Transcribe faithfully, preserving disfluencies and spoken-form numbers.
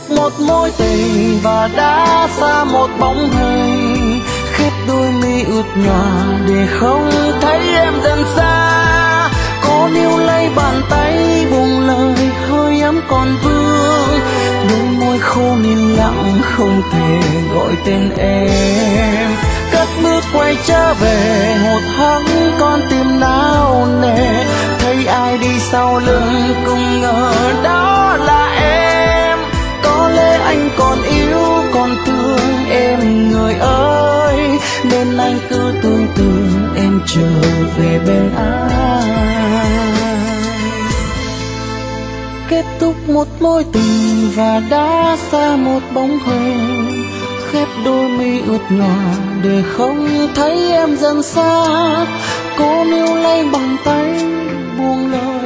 một mối tình và đã xa một bóng hình, khép đôi mi ướt nhòa để không thấy em dần xa. Có níu lấy bàn tay buông lời hơi ấm còn vương, đôi môi khô nín lặng không thể gọi tên em. Cất bước quay trở về hụt hẫng con tim nao nề, thấy ai đi sau lưng cũng ngờ đó là em. Có lẽ anh còn yêu còn thương em người ơi, nên anh cứ tưởng tượng em trở về bên anh. Kết thúc một mối tình và đã xa một bóng hình, khép đôi mi ướt nhòa để không thấy em dần xa. Cố níu lấy bàn tay buông lời